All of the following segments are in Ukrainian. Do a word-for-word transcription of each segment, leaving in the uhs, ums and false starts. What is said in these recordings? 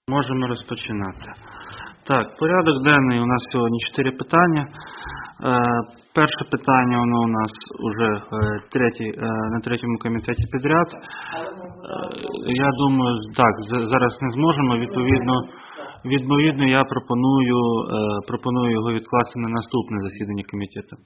Можемо розпочинати. Так, порядок денний у нас сьогодні чотири питання. Е, перше питання воно у нас уже е, третій, е, на третьому комітеті підряд. Е, я думаю, так, з, зараз не зможемо. Відповідно, відповідно я пропоную, е, пропоную його відкласти на наступне засідання комітету.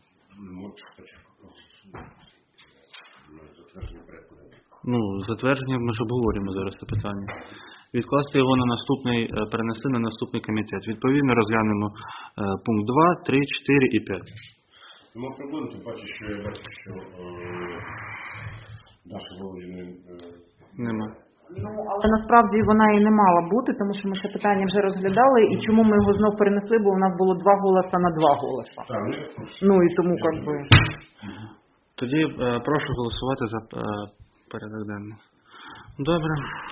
Ну, затвердження ми ж обговорюємо зараз це питання. Відкласти його на наступний, перенести на наступний комітет. Відповідно, розглянемо е, пункт два, три, чотири і п'ять. Нема проблем, тим паче, що я бачу, що е, Даша Володимирівна... Е... Нема. Ну, але насправді вона і не мала бути, тому що ми це питання вже розглядали, і чому ми його знов перенесли, бо у нас було два голоса на два голоса. Так, ну і тому, як би... Тоді е, прошу голосувати за е, порядок денний. Добре.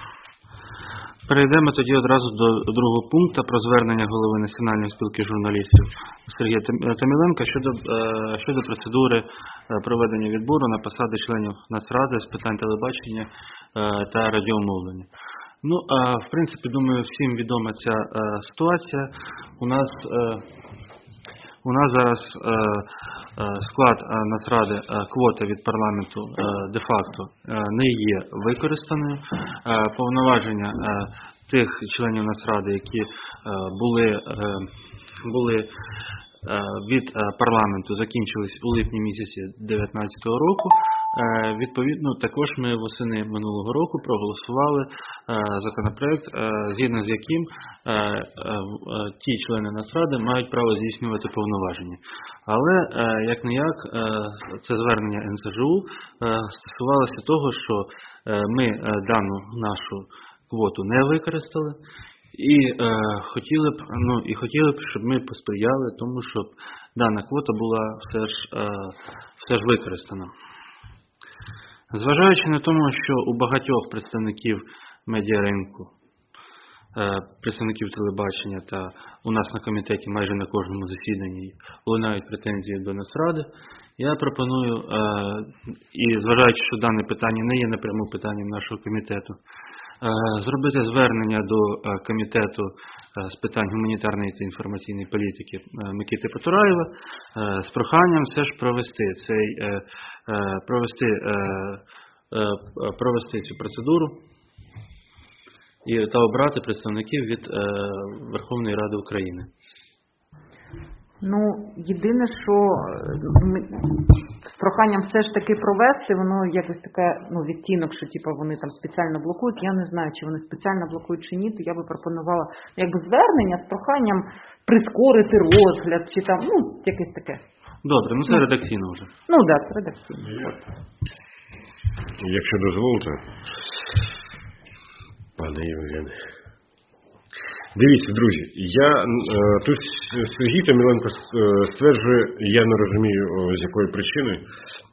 Перейдемо тоді одразу до другого пункту про звернення голови Національної спілки журналістів Сергія Томіленка щодо, щодо процедури проведення відбору на посади членів Нацради з питань телебачення та радіомовлення. Ну, в принципі, думаю, всім відома ця ситуація. У нас, у нас зараз склад Нацради, квота від парламенту де-факто не є використаною. Повноваження тих членів Нацради, які були, були від парламенту, закінчились у липні місяці дві тисячі дев'ятнадцятого року. Відповідно, також ми восени минулого року проголосували законопроект, згідно з яким ті члени Нацради мають право здійснювати повноваження. Але, як-не-як, це звернення ен ес же у стосувалося того, що ми дану нашу квоту не використали і хотіли б, ну, і хотіли б, щоб ми посприяли тому, щоб дана квота була все ж, все ж використана. Зважаючи на тому, що у багатьох представників медіаринку, представників телебачення та у нас на комітеті майже на кожному засіданні лунають претензії до Нацради, я пропоную, і зважаючи, що дане питання не є напряму питанням нашого комітету, зробити звернення до комітету з питань гуманітарної та інформаційної політики Микити Потураєва з проханням все ж провести цей провести, провести цю процедуру і та обрати представників від Верховної Ради України. Ну, єдине, що з проханням все ж таки провести, воно якось таке, ну, відтінок, що типу, вони там спеціально блокують. Я не знаю, чи вони спеціально блокують чи ні, то я би пропонувала якби звернення з проханням прискорити розгляд, чи там, ну, якесь таке. Добре, ну це ну, редакційно вже. Ну, так, да, це редакційно. Якщо дозволите, пане Євгене. Дивіться, друзі, я е, тут Сергій Томіленко стверджує, я не розумію, з якої причини, е,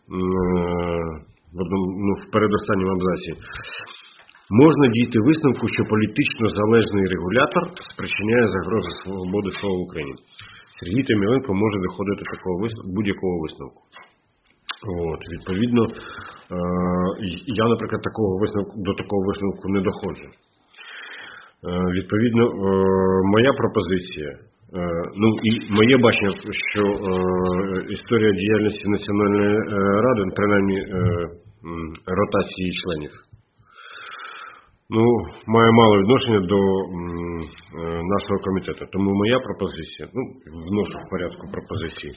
в одному, ну, в передостанньому абзаці, можна дійти висновку, що політично залежний регулятор спричиняє загрози свободи слова в Україні. Сергій Томіленко може доходити такого висновку, будь-якого висновку. От, відповідно, е, я, наприклад, такого висновку, до такого висновку не доходжу. Відповідно, моя пропозиція, ну і моє бачення, що історія діяльності Національної ради, принаймні ротації членів, ну, має мало відношення до нашого комітету. Тому моя пропозиція, ну, вношу в порядку пропозиції,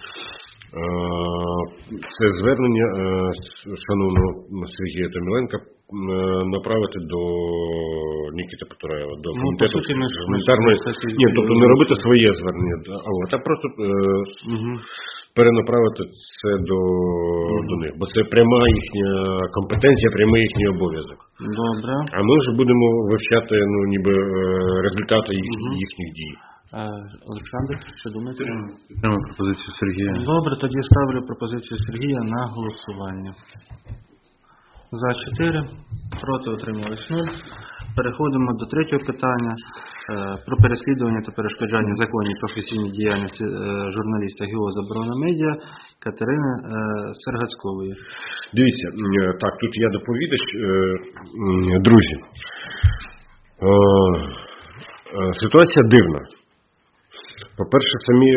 це звернення шановного Сергія Томіленка направити до Микити Потураєва, до ну, комітету суті, гуманітарної... Ні, тобто не робити своє звернення, а просто е, угу. перенаправити це до, угу. до них, бо це пряма їхня компетенція, прямий їхній обов'язок. Добре. А ми вже будемо вивчати, ну, ніби результати їх, угу. їхніх дій. Олександр, що думаєте? Підтримую пропозицію Сергія. Добре, тоді ставлю пропозицію Сергія на голосування. За чотири, проти утримались нуль. Переходимо до третього питання про переслідування та перешкоджання законній професійній діяльності журналіста ГО «Заборона медіа» Катерини Сергацькової. Дивіться, так, тут я доповідач. Друзі, Ситуація дивна. По-перше, самі,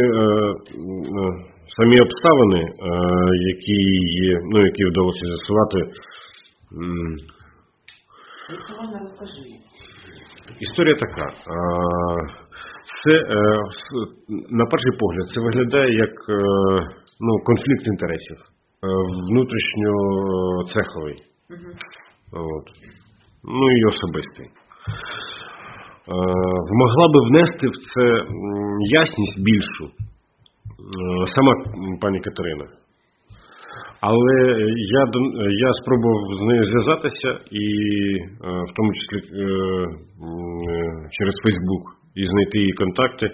самі обставини, які, ну, які вдалося з'ясувати, історія така. Це, на перший погляд, це виглядає як, ну, конфлікт інтересів, внутрішньоцеховий. От. Ну і особистий. Могла би внести в це ясність більшу сама пані Катерина. Але я, я спробував з нею зв'язатися і в тому числі через Фейсбук і знайти її контакти.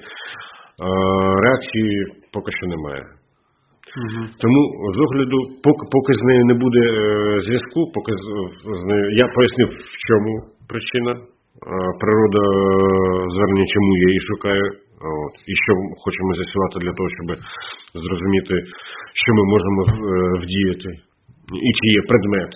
Реакції поки що немає. Угу. Тому з огляду, поки, поки з нею не буде зв'язку, поки з, з нею, я пояснив, в чому причина, природа звернення, чому я її шукаю, от, і що хочемо з'ясувати для того, щоб зрозуміти, що ми можемо вдіяти, і чи є предмет.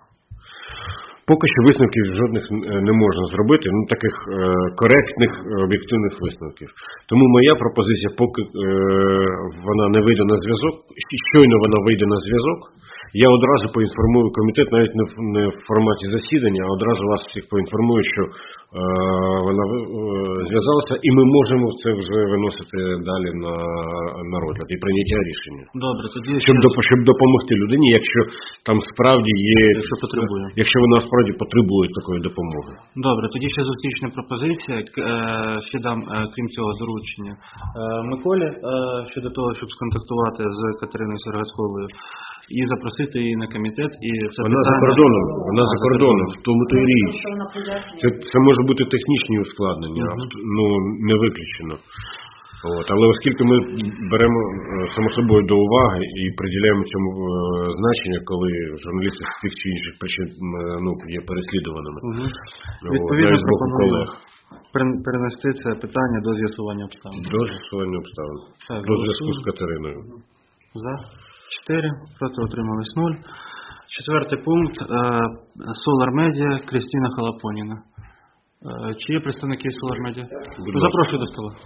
Поки що висновків жодних не можна зробити, ну, таких е, коректних, об'єктивних висновків. Тому моя пропозиція, поки е, вона не вийде на зв'язок, щойно вона вийде на зв'язок, я одразу поінформую комітет, навіть не в, не в форматі засідання, а одразу вас всіх поінформую, що е, вона е, зв'язалася, і ми можемо це вже виносити далі на, на розгляд і прийняття рішення. Добре, тоді щоб, доп, щоб допомогти людині, якщо там справді є, якщо потребує, якщо вона справді потребує такої допомоги. Добре, тоді ще зустрічна пропозиція, ще дам, крім цього, доручення Миколі щодо того, щоб сконтактувати з Катериною Сергацьковою і запросити її на комітет. І це вона питання... за кордоном, вона а, за кордоном, в тому то й річ. Це, це може бути технічні ускладнення, угу. Ну, не виключено. От, але оскільки ми беремо само собою до уваги і приділяємо цьому е, значення, коли журналісти з тих чи інших причин, ну, є переслідуваними, угу. Відповідно, з боку колег. Перенести це питання до з'ясування обставин. До з'ясування обставин. Так, до зв'язку з Катериною. За. чотири. Проти утримались нуль. Четвертий пункт. Solar Media, Крістіна Халапоніна. Чи є представники Solar Media? Запрошую до стола.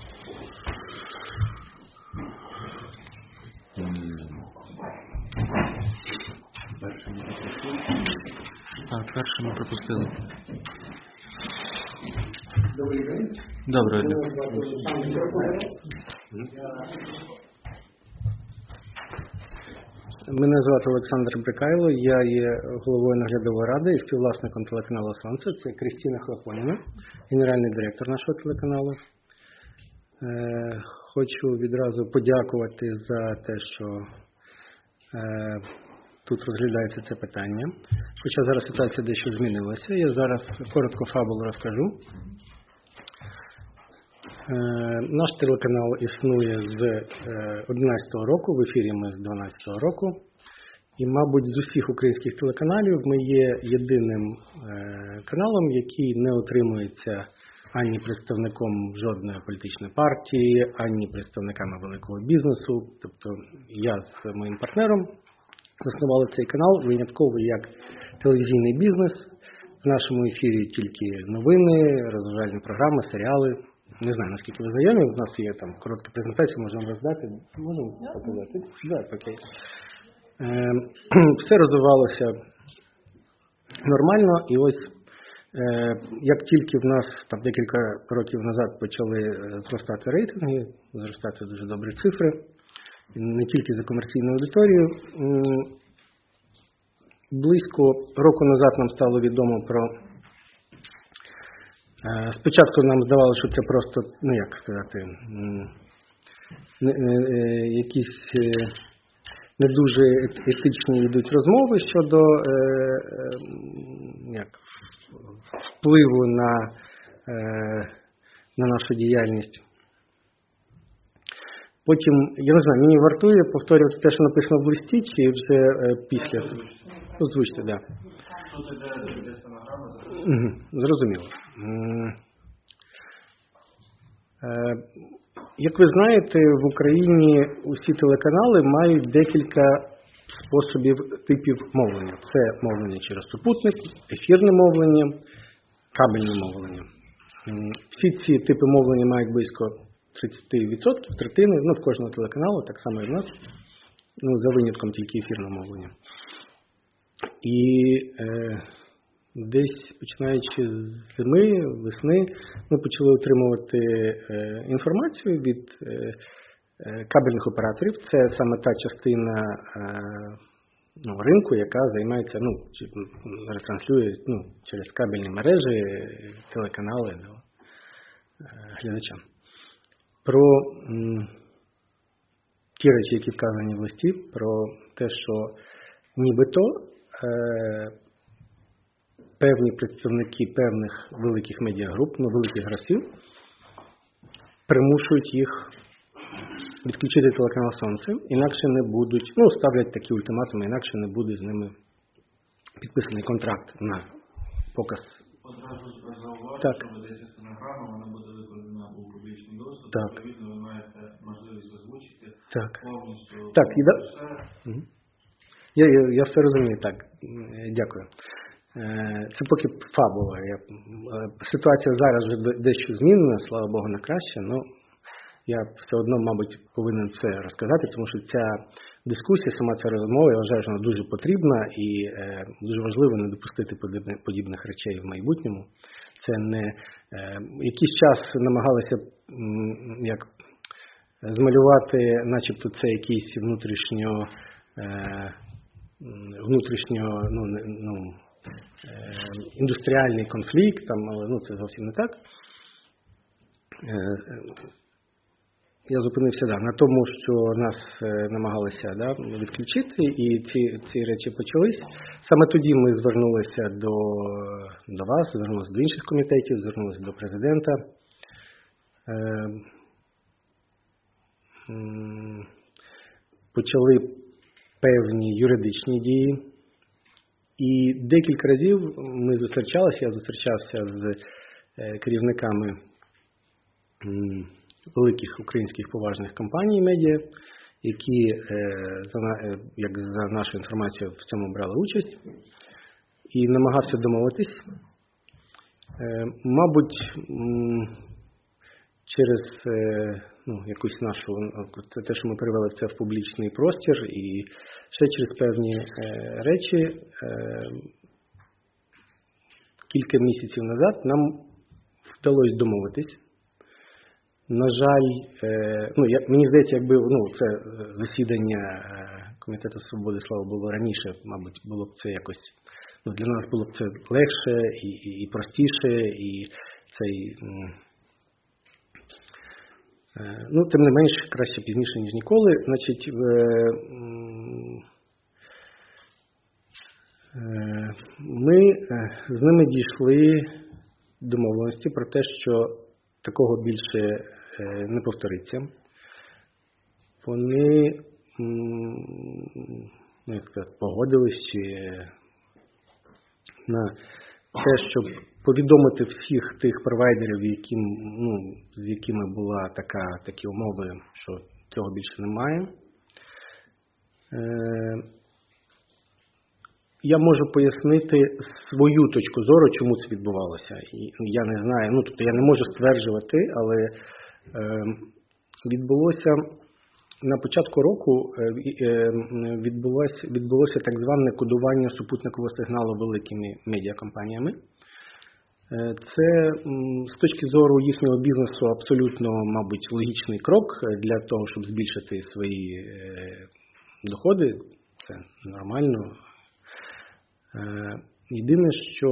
Так, перше ми пропустили. Добрий день. Добрий день. Мене звати Олександр Брикайло, я є головою наглядової ради і співвласником телеканалу «Сонце». Це Крістіна Халапоніна, генеральний директор нашого телеканалу. Хочу відразу подякувати за те, що тут розглядається це питання. Хоча зараз ситуація дещо змінилася. Я зараз коротко фабулу розкажу. Наш телеканал існує з одинадцятого року, в ефірі ми з дванадцятого року. І, мабуть, з усіх українських телеканалів ми є єдиним каналом, який не отримується ані представником жодної політичної партії, ані представниками великого бізнесу. Тобто я з моїм партнером заснували цей канал винятково як телевізійний бізнес. В нашому ефірі тільки новини, розважальні програми, серіали. Не знаю, наскільки ви знайомі, у нас є там коротка презентація, можемо роздати. Можемо показати? Так, окей. Е, все розвивалося нормально, і ось е, як тільки в нас там декілька років назад почали зростати рейтинги, зростати дуже добрі цифри, не тільки за комерційну аудиторію, е, близько року назад нам стало відомо про... Спочатку нам здавалося, що це просто, ну як сказати, якісь не дуже етичні йдуть розмови щодо як, впливу на, на нашу діяльність. Потім, я не знаю, мені вартує повторювати те, що написано в листі, чи вже після? Озвучте, так. Угу, зрозуміло. Як ви знаєте, в Україні усі телеканали мають декілька способів, типів мовлення. Це мовлення через супутник, ефірне мовлення, кабельне мовлення. Всі ці типи мовлення мають близько тридцять відсотків, третини, ну, в кожного телеканалу, так само і в нас, ну, за винятком тільки ефірного мовлення. І е, десь, починаючи з зими, весни, ми почали отримувати е, інформацію від е, е, кабельних операторів. Це саме та частина е, ну, ринку, яка займається, ну, чи, ретранслює ну, через кабельні мережі, телеканали до е, глядачам. Про м, ті речі, які вказані в листі, про те, що нібито е, певні представники певних великих медіагруп, ну, великих гравців, примушують їх відключити телеканал «Сонце», інакше не будуть, ну, ставлять такі ультиматуми, інакше не буде з ними підписаний контракт на показ. Одразу зауважу, Так. що ведеться стенограма, вона буде викладена у публічний доступ, Так. відповідно ви маєте можливість озвучити Так. повністю Так, і да... все. Мгм. Я, я, я все розумію, так, Е, дякую. Е, Це поки фабула. Я, е, ситуація зараз вже де- дещо змінена, слава Богу, на краще, але я все одно, мабуть, повинен це розказати, тому що ця дискусія, сама ця розмова, я вважаю, що вона дуже потрібна і е, дуже важливо не допустити подібних, подібних речей в майбутньому. Це не е, якийсь час намагалися м, як змалювати, начебто це якийсь внутрішньо е, м, внутрішньо ну, не- ну, е, індустріальний конфлікт, там, але ну, це зовсім не так. Е, е, Я зупинився да, на тому, що нас е, намагалися да, відключити, і ці, ці речі почались. Саме тоді ми звернулися до, до вас, звернулися до інших комітетів, звернулися до президента. Е, м, почали певні юридичні дії. І декілька разів ми зустрічалися, я зустрічався з е, керівниками м, великих українських поважних компаній медіа, які, е, за, на- е, як за нашу інформацію, в цьому брали участь, і намагався домовитись. Е, мабуть, м, через е, ну, якусь нашу, це те, що ми перевели це в публічний простір, і ще через певні е, речі, е, кілька місяців назад нам вдалося домовитись. На жаль, е, ну, я, мені здається, якби ну, це засідання е, Комітету свободи слова було раніше, мабуть, було б це якось, ну, для нас було б це легше і, і, і простіше, і цей, м, е, ну, тим не менш, краще пізніше, ніж ніколи. Значить, е, м, е, ми е, з ними дійшли домовленості про те, що такого більше е, не повториться. Вони м, ну, як сказати, погодились чи на те, щоб повідомити всіх тих провайдерів, яким, ну, з якими була така, такі умови, що цього більше немає. Е, Я можу пояснити свою точку зору, чому це відбувалося. І я не знаю, ну, тобто я не можу стверджувати, але е, відбулося на початку року е, е, відбулося, відбулося так зване кодування супутникового сигналу великими медіакомпаніями. Е, це м, з точки зору їхнього бізнесу абсолютно, мабуть, логічний крок для того, щоб збільшити свої е, доходи. Це нормально. Єдине, що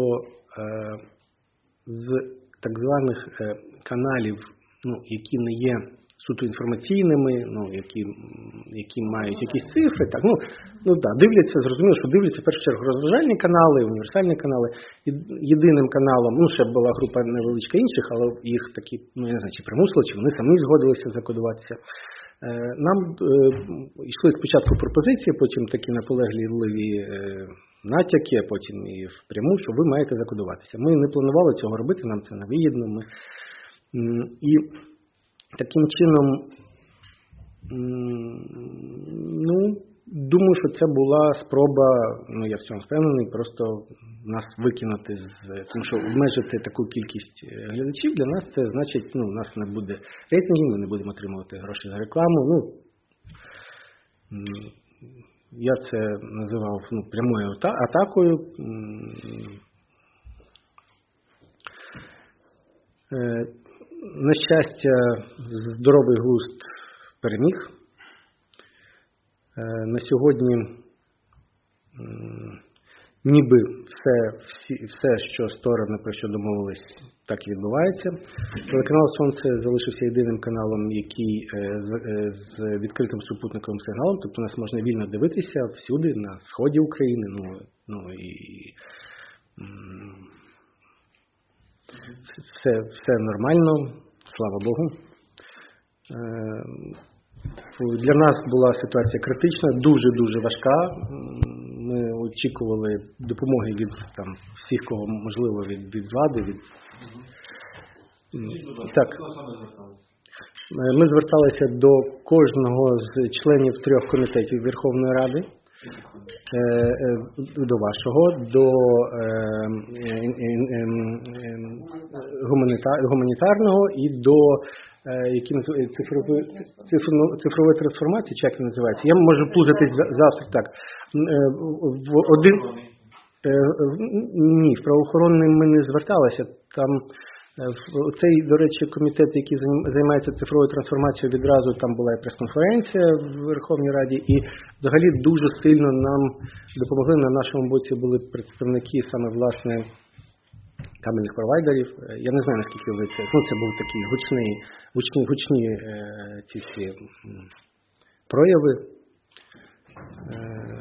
з так званих каналів, ну, які не є суто інформаційними, ну, які, які мають якісь цифри, так, ну, ну да, дивляться, зрозуміло, що дивляться в першу чергу розважальні канали, універсальні канали. Єдиним каналом, ну, ще була група невеличка інших, але їх такі, ну, я не знаю, чи примусили, чи вони самі згодилися закодуватися. Нам е, йшли спочатку пропозиції, потім такі наполегливі е, натяки, а потім і впряму, що ви маєте закодуватися. Ми не планували цього робити, нам це не вигідно. Ми, м, і таким чином, м, ну, Думаю, що це була спроба, ну я в цьому впевнений, просто нас викинути з, тому що обмежити таку кількість глядачів для нас це значить, ну, у нас не буде рейтингів, ми не будемо отримувати гроші за рекламу. Ну, я це називав ну, прямою атакою. На щастя, здоровий глузд переміг. На сьогодні ніби все, всі, все, що сторони про що домовились, так і відбувається. Телеканал «Сонце» залишився єдиним каналом, який з, з відкритим супутниковим сигналом, тобто нас можна вільно дивитися всюди, на сході України, ну, ну і все, все нормально, слава Богу. Для нас була ситуація критична, дуже-дуже важка. Ми очікували допомоги від там, всіх, кого можливо, від, від влади. Від... Так. Ми зверталися до кожного з членів трьох комітетів Верховної Ради, до вашого, до гуманітарного і до які цифрової, цифрової трансформації, чи як це називається. Я можу плутатись завтра так. В один ні, в правоохоронний ми не зверталися. Там цей, до речі, комітет, який займається цифровою трансформацією, відразу там була і прес-конференція в Верховній Раді, і взагалі дуже сильно нам допомогли. На нашому боці були представники саме власне кабельних провайдерів. Я не знаю, наскільки ви це... Ну, це був такий гучний, гучні, гучні е, ці всі прояви. Е,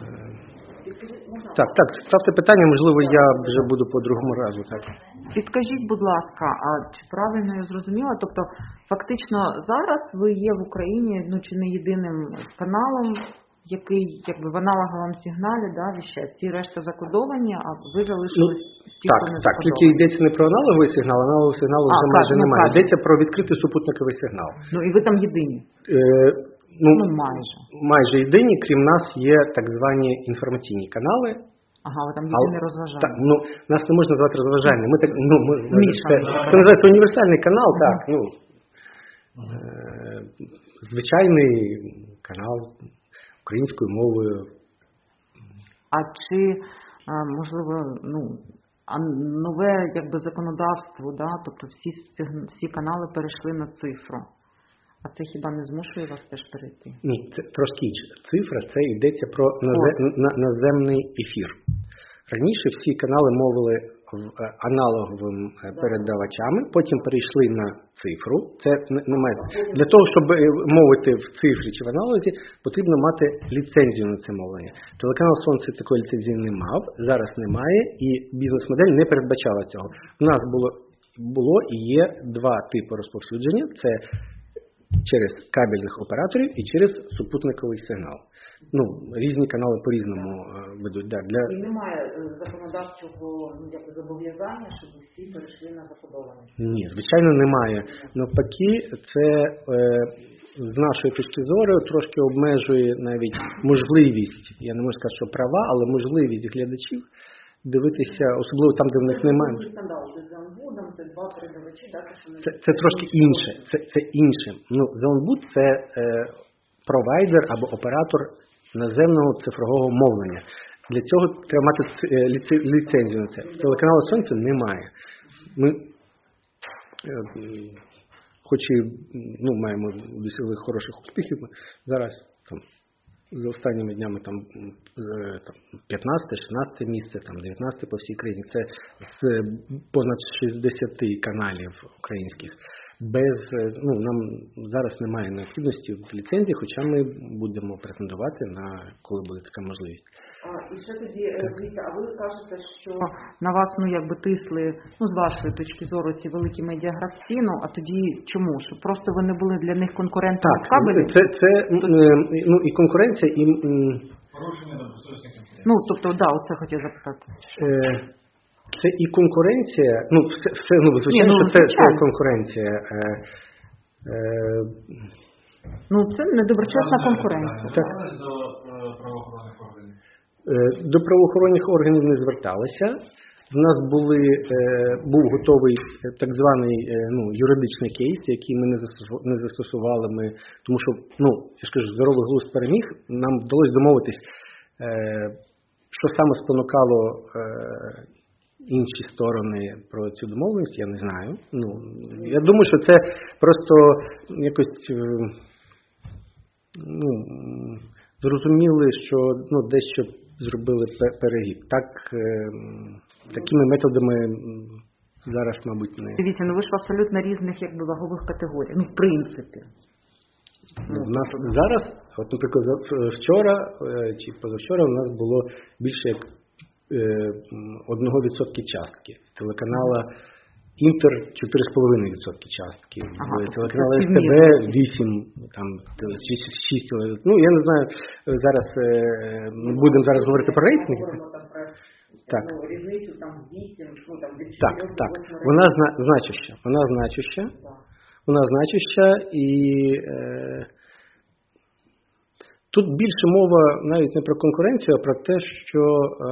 так, так, ставте питання, можливо, я вже буду по другому разу. Так. Підкажіть, будь ласка, а чи правильно я зрозуміла? Тобто, фактично, зараз ви є в Україні, ну, чи не єдиним каналом, який, якби, в аналоговому сигналі, да, віщає, всі решта закодовані, а ви залишились ну, ті, так, хто не так, тільки йдеться не про аналоговий сигнал, аналогового сигналу вже майже ну, немає. так. Йдеться про відкритий супутниковий сигнал. Ну, і ви там єдині? Е, ну, ну, майже. Майже єдині, крім нас, є так звані інформаційні канали. Ага, ви там єдиний розважальний. Так, ну, нас не можна назвати розважальним. Ми так, ну, ми, Міша, це, це називається універсальний канал, uh-huh. так, ну, е, звичайний канал українською мовою. А чи, можливо, ну, а нове якби законодавство, да, тобто всі, всі канали перейшли на цифру. А це хіба не змушує вас теж перейти? Ні, це трошки інше. Цифра, це йдеться про наземний ефір. Раніше всі канали мовили аналоговим передавачами, потім перейшли на цифру. Це немає. Для того, щоб мовити в цифрі чи в аналозі, потрібно мати ліцензію на це мовлення. Телеканал «Сонце» такої ліцензії не мав, зараз немає, і бізнес-модель не передбачала цього. У нас було, було і є два типи розповсюдження. Це через кабельних операторів і через супутниковий сигнал. Ну, різні канали по-різному ведуть. Да, для... І немає законодавчого ну, як, зобов'язання, щоб всі перейшли на закодованість? Ні, звичайно, немає. Навпаки, це е, з нашої точки зору трошки обмежує навіть можливість, я не можу сказати, що права, але можливість глядачів дивитися, особливо там, де в них немає. Це, це трошки інше. Це, це інше. Ну, Зеленбуд – це е, провайдер або оператор наземного цифрового мовлення. Для цього треба мати ліці, ліцензію на це. Телеканалу «Сонце» немає. Ми, е, хоч і ну, маємо досягли хороших успіхів, зараз там, за останніми днями там, там п'ятнадцяте-шістнадцяте місце, там дев'ятнадцяте по всій країні. Це з понад шістдесяти каналів українських. Без, ну, нам зараз немає необхідності в ліцензії, хоча ми будемо претендувати на, коли буде така можливість. А, і ще тоді, дивіться, а ви кажете, що на вас, ну, якби тисли, ну, з вашої точки зору, ці великі медіагравці, ну, а тоді чому? Що просто ви не були для них конкурентами в кабелі? Так, це, це ну, і конкуренція, і... Порушення добросовісних інтересів. Ну, тобто, да, оце хотів запитати. Е, це і конкуренція, ну, все, все ну, звичайно, Ні, ну, що це, це звичайно. конкуренція. Е, е, Ну, це недоброчесна конкуренція. Так. До правоохоронних органів? Е, До правоохоронних органів не зверталися. В нас були, е, був готовий е, так званий е, ну, юридичний кейс, який ми не застосували, не застосували ми, тому що, ну, я ж кажу, здоровий глузд переміг, нам вдалося домовитись, е, що саме спонукало е, інші сторони про цю домовленість, я не знаю. Ну, я думаю, що це просто якось, е, ну, зрозуміли, що ну, дещо зробили перегиб. Так, е, такими методами зараз, мабуть, не. Дивіться, ну ви ж в абсолютно різних якби вагових категоріях. Ну, в принципі. Ну, в нас зараз, от, наприклад, вчора е, чи позавчора у нас було більше як е, одного відсотки частки. Телеканала Інтер чотири з половиною відсотки частки. Ага, телеканала це ес те бе вісім, там, шість. Ну, я не знаю, зараз е, будемо зараз говорити про рейтинги. Так. Ну, різницю там вісім, ну там від Так, так. Вона зна, значуща. Вона значуща. Вона значуща і е, тут більше мова навіть не про конкуренцію, а про те, що е,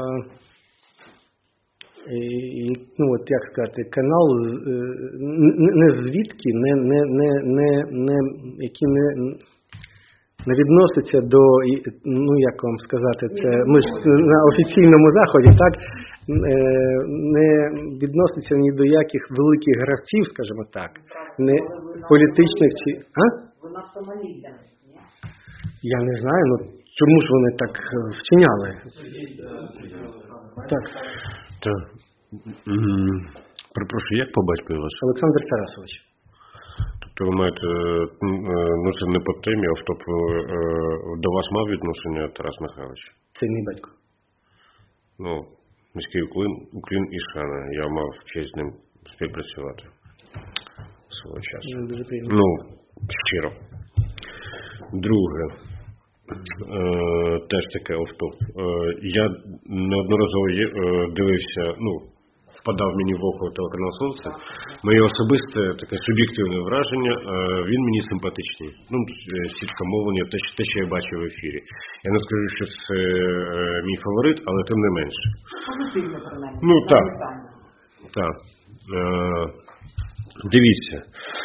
і, ну от як сказати, канал е, не, не звідки, не, не, не, не, не які не не відноситься до, ну як вам сказати, це ми ж на офіційному заході, так, не відноситься ні до яких великих гравців, скажімо так, не політичних чи... А? Вона Сомалія, ні? Я не знаю, ну чому ж вони так вчиняли? Так. Так. Перепрошую, як по батькові вас? Олександр Тарасович. Тобто ви маєте, ну це не по темі, а тобто до вас мав відношення Тарас Михайлович? Це мій батько. Ну, міський уклін, уклін і шана. Я мав честь з ним співпрацювати свого часу. Дуже приємно. Ну, щиро. Друге, е, теж таке офтоп. Е, я неодноразово є, е, дивився, ну, впадав мені в око телеканал «Сонце». Моє особисте таке суб'єктивне враження, він мені симпатичний. Ну, сітка мовлення, те, те, що я бачив в ефірі. Я не скажу, що це мій фаворит, але тим не менше. Позитивно, принаймні. Ну, так. Так. Дивіться.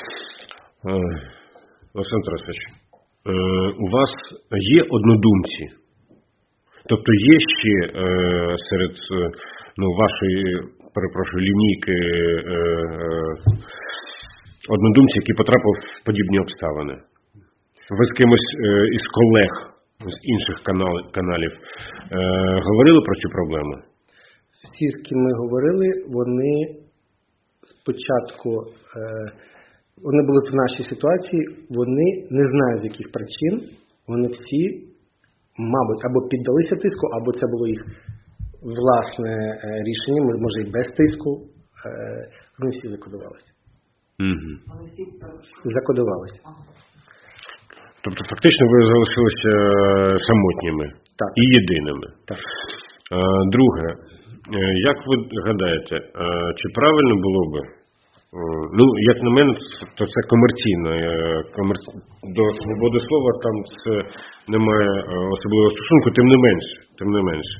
Олександр Тарасович, у вас є однодумці? Тобто є ще серед ну, вашої, перепрошую, лінійки е, е, однодумці, які потрапили в подібні обставини? Ви з кимось е, із колег з інших канал, каналів е, говорили про цю проблему? Всі, з ким ми говорили, вони спочатку, е, вони були в нашій ситуації, вони не знають з яких причин, вони всі, мабуть, або піддалися тиску, або це було їх власне рішення, може і без тиску, вони всі закодувалися. Угу. Закодувалися. Тобто фактично ви залишилися самотніми. Так. І єдиними. Так. Друге, як ви гадаєте, чи правильно було би, ну, як на мене, то це комерційно, комерці... до свободи слова там це немає особливого стосунку, тим не менше, тим не менше.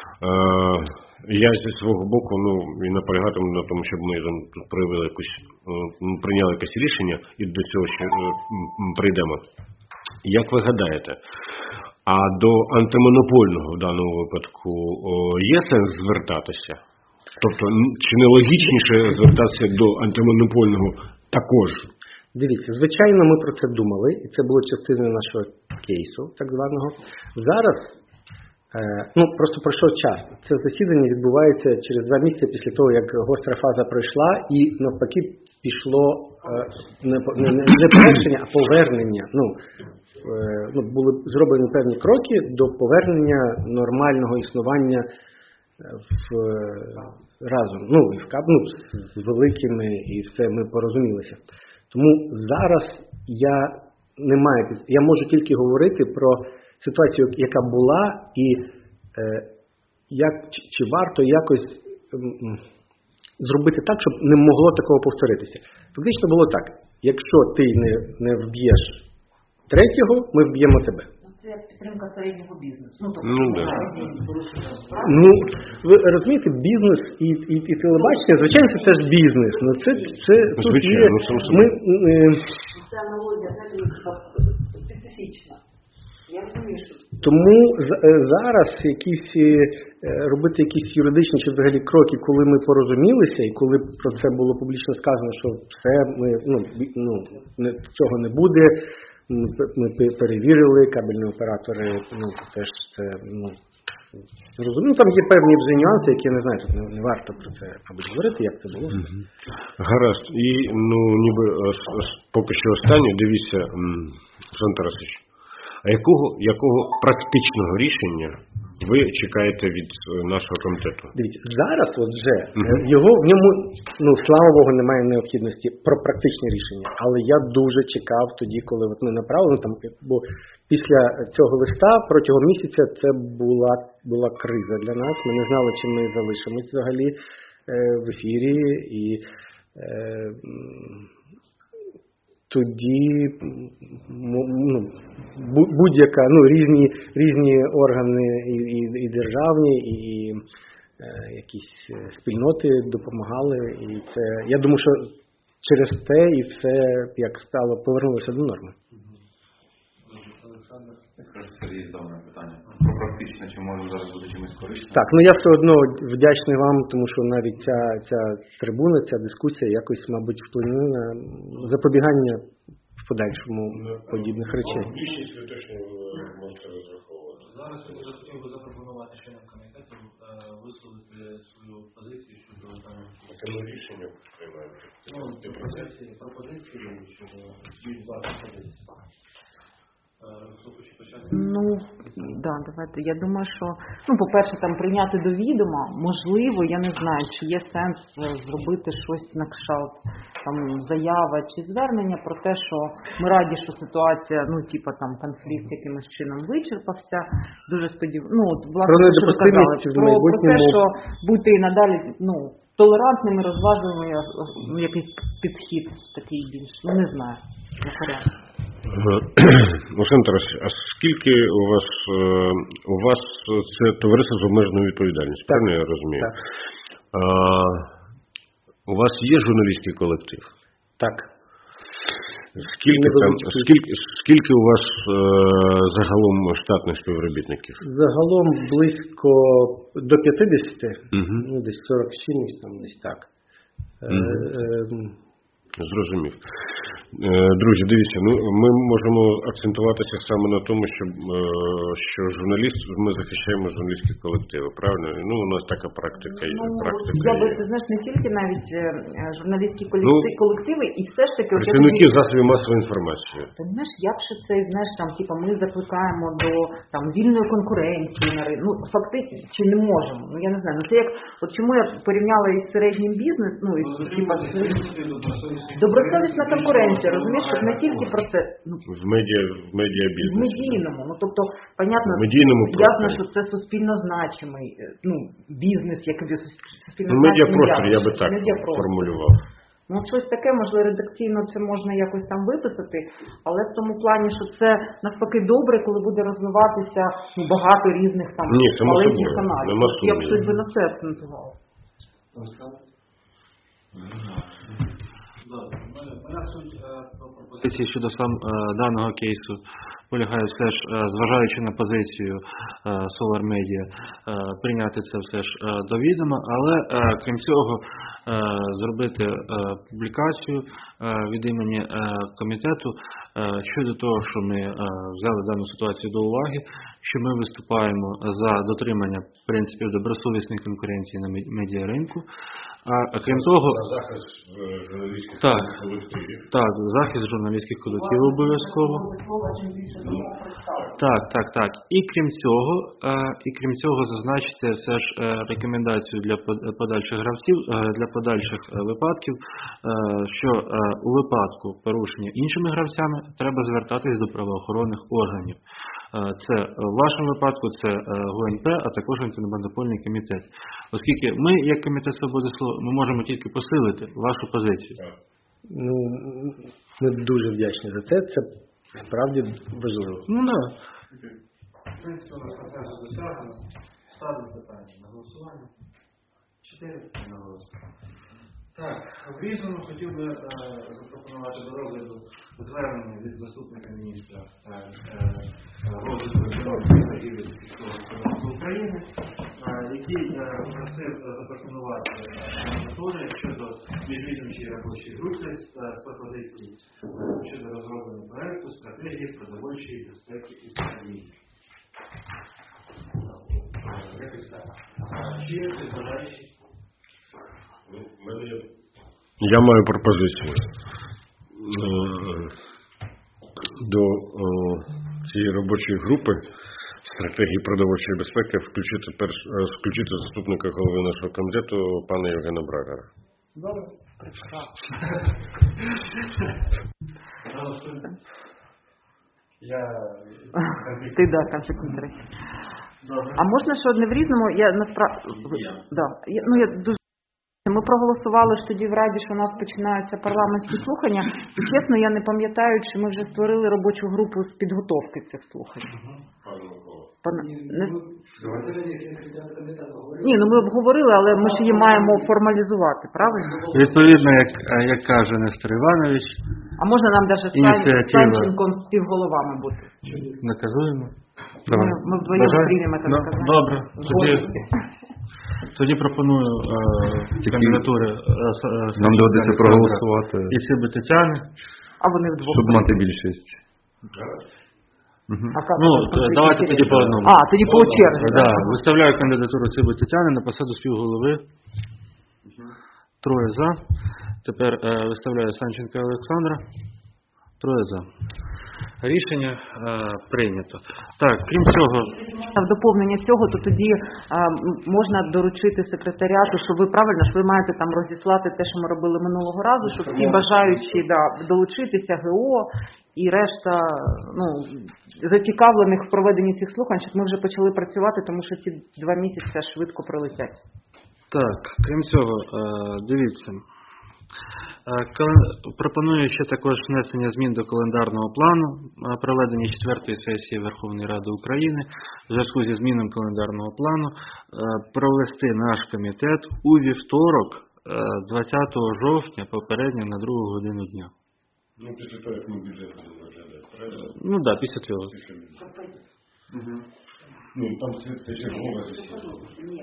Я зі свого боку, ну, і наполягатиму на тому, щоб ми там проявили якусь, прийняли якесь рішення і до цього ще прийдемо. Як ви гадаєте, а до антимонопольного в даному випадку є сенс звертатися? Тобто, чи не логічніше звертатися до антимонопольного також? Дивіться, звичайно, ми про це думали, і це було частиною нашого кейсу, так званого. Зараз, е, ну, просто пройшов час. Це засідання відбувається через два місяці після того, як гостра фаза пройшла, і навпаки пішло е, не, не, не полегшення, а повернення. Ну, е, ну, були зроблені певні кроки до повернення нормального існування в, разом, ну, і в КАП, ну, з великими, і все, ми порозумілися. Тому зараз я не маю, я можу тільки говорити про ситуацію, яка була, і е, як, чи, чи варто якось м, зробити так, щоб не могло такого повторитися. Фактично було так, якщо ти не, не вб'єш третього, ми вб'ємо тебе. Це як підтримка середнього бізнесу. Ну, тобто, Ну, да. Ну, ви розумієте, бізнес і, і, і телебачення, звичайно, це теж бізнес. Ну, це, це Ну, тут звичайно, є, ну, само собою. ми, е, Це аналогія, знаєте, специфічна. Я розумію, що тому з- е, зараз якісь е, робити якісь юридичні чи взагалі кроки, коли ми порозумілися, і коли про це було публічно сказано, що все ми ну, бі- ну не, цього не буде. Ми, пе- ми пе- перевірили, кабельні оператори, ну теж це ну зрозуміло. Там є певні вже нюанси, які я не знаю, тут не, не варто про це мабуть говорити, як це було. Гаразд. І, ну, ніби е, с- с- поки що останнє, дивіться, м, Руслан Тарасович, а якого, якого практичного рішення ви чекаєте від е, нашого комітету? Дивіться, зараз от вже е, Мгм. його в ньому, ну слава Богу, немає необхідності про практичні рішення. Але я дуже чекав тоді, коли от ми направили там, бо після цього листа протягом місяця це була була криза для нас. Ми не знали, чи ми залишимось взагалі е, в ефірі, і е, м, тоді м, ну, бу- будь-яка, ну, різні, різні органи і, і, і державні, і, і е, якісь е, спільноти допомагали. І це, я думаю, що через те і все, як стало, повернулося до норми. Олександр. Якраз Сергій здав на питання. Про практично, чи може зараз буде чимось корисним? Так, ну я все одно вдячний вам, тому що навіть ця, ця трибуна, ця дискусія якось, мабуть, вплине на запобігання в подальшому подібних речей. Більшість ви точно можете розраховувати. Зараз я дуже хотів би запропонувати членам комітету е, висловити свою позицію щодо даного. Це ми рішення приймаємо. Ну, пропозиції, пропозиції щодо від вашої позиції. Е, Хто хоче почати? Ну, да, давайте. Я думаю, що, ну, по-перше, там прийняти до відома, можливо, я не знаю, чи є сенс е, зробити щось на кшалт, там, заява чи звернення про те, що ми раді, що ситуація, ну, типа там конфлікт якимось чином вичерпався. Дуже сподіваюся, ну, от, власне, Про те, що ви недопустимість казали, в про, про те, майбутньому. що бути і надалі, ну, толерантними, розважливими, ну, якийсь підхід такий більш, ну, не знаю, на порядку. Олександр Тарасович, а скільки у вас е, у вас це товариство з обмеженою відповідальністю, Так. правильно я розумію? Так. А, у вас є журналістський колектив? Так. Скільки там Невеличкий. скільки скільки у вас е, загалом штатних співробітників? Загалом близько до п'ятдесят, Угу. ну, десь сорок сім, там десь так. Е, Мгм. е, Зрозумів. Е, Друзі, дивіться, ну ми можемо акцентуватися саме на тому, що, е, що журналіст, ми захищаємо журналістські колективи, правильно? Ну, у нас така практика є. Ну, практика я би, є. ти знаєш, не тільки навіть е, журналістські Ну, колективи, колективи, і все ж таки... от я Працівники тобі- засобів масової інформації. Ти знаєш, як ще це, знаєш, там, типа, ми закликаємо до там вільної конкуренції на ринку. Ну, фактично, чи не можемо? Ну, я не знаю. Ну, це як, от чому я порівняла із середнім бізнес, ну, і, типа, добросовісна конкуренція, розумієш, щоб не тільки про це, ну, В медіа, в в медіабізнесі. медійному, ну, тобто, понятно, В медійному ясно, просторі. що це суспільно значимий, е, ну, бізнес, як і суспільно Ну, значимий медіапростор, я би явище. так Медіапростор. формулював. Ну, щось таке, можливо, редакційно це можна якось там виписати, але в тому плані, що це навпаки добре, коли буде розвиватися, ну, багато різних там Ні, само маленьких собою, каналів. нема От я б сумніву. щось би на це акцентувала. Моя суть е, про пропозицію. Позиції щодо сам е, даного кейсу полягає все ж, е, зважаючи на позицію е, Solar Media, е, прийняти це все ж е, до відома, але е, крім цього е, зробити е, публікацію е, від імені е, комітету е, щодо того, що ми е, взяли дану ситуацію до уваги, що ми виступаємо за дотримання принципів добросовісної конкуренції на мед- медіаринку. А, а крім того, захист журналістських Так. колективів. так, захист журналістських колективів обов'язково. Так, так, так. І крім цього, е, і крім цього, зазначити все ж е, рекомендацію для под- подальших гравців, е, для подальших е, випадків, е, що е, у випадку порушення іншими гравцями треба звертатись до правоохоронних органів. Е, Це е, в вашому випадку це е, ГУНП, а також антимонопольний комітет. Оскільки ми, як комітет свободи слова, ми можемо тільки посилити вашу позицію. ну, ми дуже вдячні за це, це справді важливо. Ну да. В принципі, у нас консенсус досягнено. Ставлю питання на голосування. Чотири на голосування. Так, в різному хотів би е, запропонувати до розгляду звернення від заступника міністра е, е, розвитку економіки та торгівлі та сільського господарства України, е, який е, просив запропонувати е, кандидатури щодо міжвідомчої робочої групи з, е, з пропозицій е, щодо розроблення проекту стратегії продовольчої безпеки і торгівлі. Е, Якось так. Е, Чи є бажаючі? Ну, в мене є- Я маю пропозицію е, до е, цієї робочої групи стратегії продовольчої безпеки включити перш е, включити заступника голови нашого комітету пана Євгена Брагара. Добре. Я... Ти, да, конфлікт інтересів. Добре. А можна ще одне в різному? Я насправді... Да. Я, ну, я дуже... Ми проголосували ж тоді в Раді, що у нас починаються парламентські слухання. І чесно, я не пам'ятаю, чи ми вже створили робочу групу з підготовки цих слухань. Пане- не- Ні, ну ми обговорили, але ми ж її маємо формалізувати, правильно? Відповідно, як, е, як каже Нестор Іванович, А можна нам навіть Ініціатива. Санченком співголовами бути? наказуємо. Ми, ми вдвоєм Бажаю? приймемо це Ну, наказання. добре, тоді, Згодні. тоді пропоную е, кандидатури е, С- е, Нам Санченка доведеться Олександра проголосувати, і Циби Тетяни. А вони вдвох. щоб мати більшість. Мгм. А як Ну, це т- конфлікт давайте тоді інтересів? по одному. А, тоді по черзі. Да, так? виставляю кандидатуру Циби Тетяни на посаду співголови. Троє за. Тепер е, виставляю Санченка Олександра. Троє за. Рішення е, прийнято. Так, крім цього, В доповнення цього, то тоді а, м, можна доручити секретаріату, що ви правильно, що ви маєте там розіслати те, що ми робили минулого разу, щоб всі бажаючі да, долучитися, ГО і решта ну, зацікавлених в проведенні цих слухань, щоб ми вже почали працювати, тому що ці два місяці швидко пролетять. так, крім цього, е, дивіться. Е, кален- Пропоную ще також внесення змін до календарного плану е, проведення четвертої сесії Верховної Ради України в зв'язку зі зміною календарного плану е, провести наш комітет у вівторок е, двадцятого жовтня попередньо на другу годину дня. Ну, після того, як ми бюджет будемо розглядати, правильно? Ну так, да, після цього. Після бюджету. Ну, там це це чергова засідання.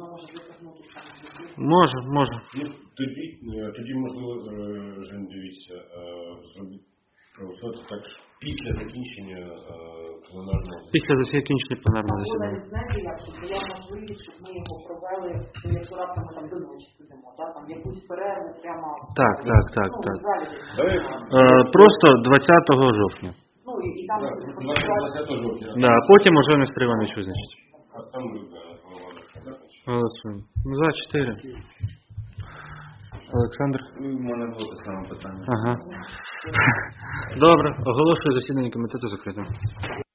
Може, може. Ну, тоді, е, тоді можливо, е, Жень, дивіться, е, зробити проголосувати так ж після закінчення е, пленарного засідання. Після закінчення пленарного засідання. Знаєте, як, щоб була можливість, щоб ми його провели, якщо раптом ми там до ночі сидимо, да, там якусь перерву прямо... Так, так, так, ну, так. в залі. Давай, Е, Просто двадцятого жовтня. Ну, і, і там... двадцятого жовтня. Да, а потім уже Нестор Іванович визначить. А там ми, да, голова Верховної Ради. Голосуємо. За чотири. Олександр? Ну, У мене було те саме питання. Ага. Добре, оголошую засідання комітету закритим.